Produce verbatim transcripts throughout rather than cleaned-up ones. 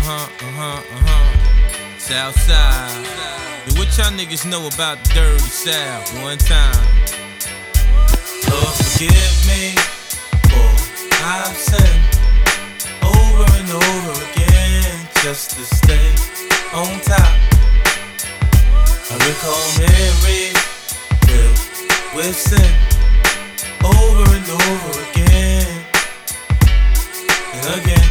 Uh-huh, uh-huh, uh-huh. Southside. Yo, what y'all niggas know about the dirty South? One time. Lord, forgive me for I've sinned over and over again just to stay on top. I recall memories filled with sin over and over again and again.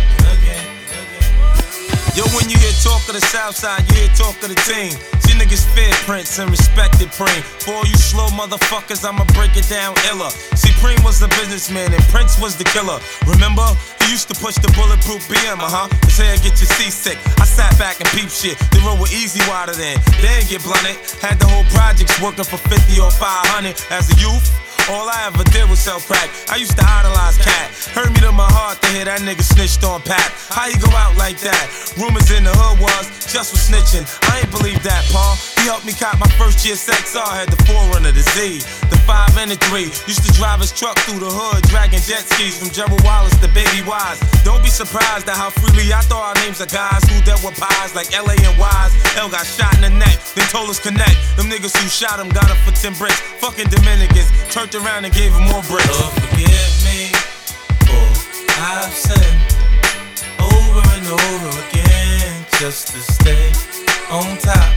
Yo, when you hear talk of the Southside, you hear talk of the team. See niggas fear Prince and respected Preem. For all you slow motherfuckers, I'ma break it down iller. See, Preem was the businessman and Prince was the killer. Remember? He used to push the bulletproof B M, uh-huh. His hair get you seasick. I sat back and peep shit. They roll with easy water then. They ain't get blunted. Had the whole projects working for fifty or five hundred. As a youth, all I ever did was sell crack. I used to idolize Cat. Hurt me to my heart to hear that nigga snitched on Pat. How you go out like that? Rumors in the hood was just for snitching. I ain't believe that, Paul. He helped me cop my first G S X R. Had the Forerunner, the Z, the five and the three. Used to drive his truck through the hood, dragging jet skis from Gerald Wallace to Baby Wise. Don't be surprised at how freely I throw our names of guys who dealt with pies like L A and Wise. L got shot in the neck, then told us connect. Them niggas who shot him got him for ten bricks. Fucking Dominicans turned around and gave him more bricks. Lord, forgive me for I've sinned over and over again just to stay on top.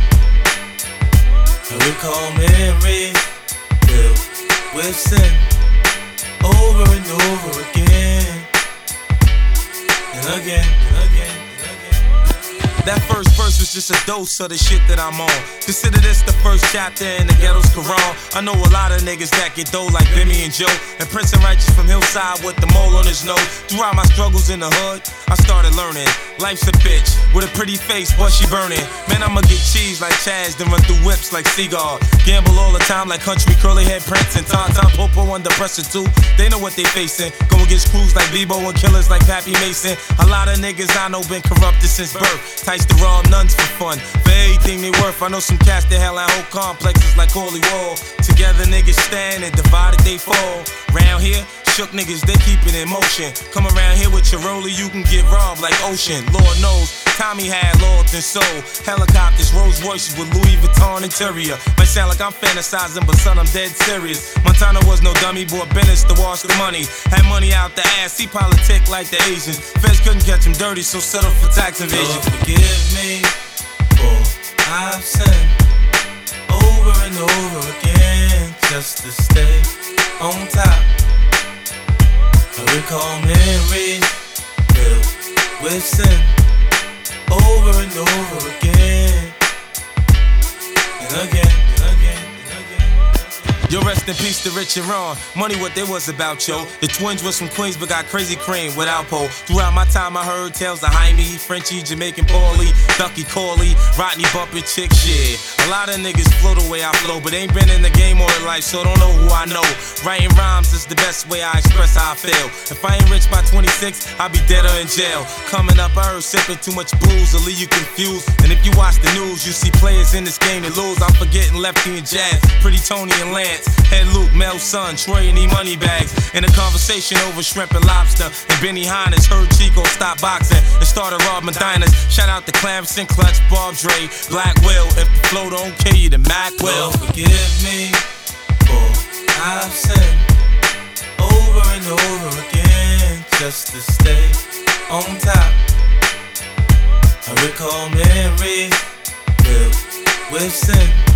I recall memories filled with sin over and over again and again and again. That first verse was just a dose of the shit that I'm on. Consider this the first chapter in the ghetto's Quran. I know a lot of niggas that get dough like Bimmy and Joe, and Prince and Righteous from Hillside with the mole on his nose. Throughout my struggles in the hood, I started learning life's a bitch with a pretty face, but she burning. Man, I'ma get cheese like Chaz, then run through whips like Seagull. Gamble all the time like country curly head Prince and Tom Tom Popo under pressure too. They know what they facing. Go against crews like Bebo and killers like Pappy Mason. A lot of niggas I know been corrupted since birth. Tights to raw nuns for fun, for everything they worth. I know some cats that hell out whole complexes like Holy Wall. Together niggas stand and divided they fall. Round here, shook niggas, they keep it in motion. Come around here with your roller, you can get robbed like Ocean. Lord knows, Tommy had loyalty and soul. Helicopters, Rolls Royces with Louis Vuitton interior. Might sound like I'm fantasizing, but son, I'm dead serious. Montana was no dummy, bought Bennett's to wash the money. Had money out the ass, he politic like the Asians. Feds couldn't catch him dirty, so settle for tax evasion. Lord, forgive me for I've sinned over and over again just to stay on top. I recall memories filled with sin over and over again and again and again. Yo, rest in peace to Rich and Ron. Money what they was about, yo. The twins was from Queens but got crazy cream without pole. Throughout my time I heard tales of Jaime, Frenchie, Jamaican Paulie, Ducky Corley, Rodney bumpin' chick shit. A lot of niggas flow the way I flow, but ain't been in the game all their life, so don't know who I know. Writing rhymes is the best way I express how I feel. If I ain't rich by twenty-six, I'll be dead or in jail. Coming up, I heard sipping too much booze will leave you confused. And if you watch the news, you see players in this game that lose. I'm forgetting Lefty and Jazz, Pretty Tony and Lance, Head Luke, Mel Son, Troy and E Money Bags. In a conversation over shrimp and lobster, and Benny Hines heard Chico stop boxing and started robbing diners. Shout out to Clamson, Clutch, Bob Dre, Black Will. If the flow don't kill you, then Mac will. Lord, forgive me for I've sinned over and over again just to stay on top. I recall memories filled with sin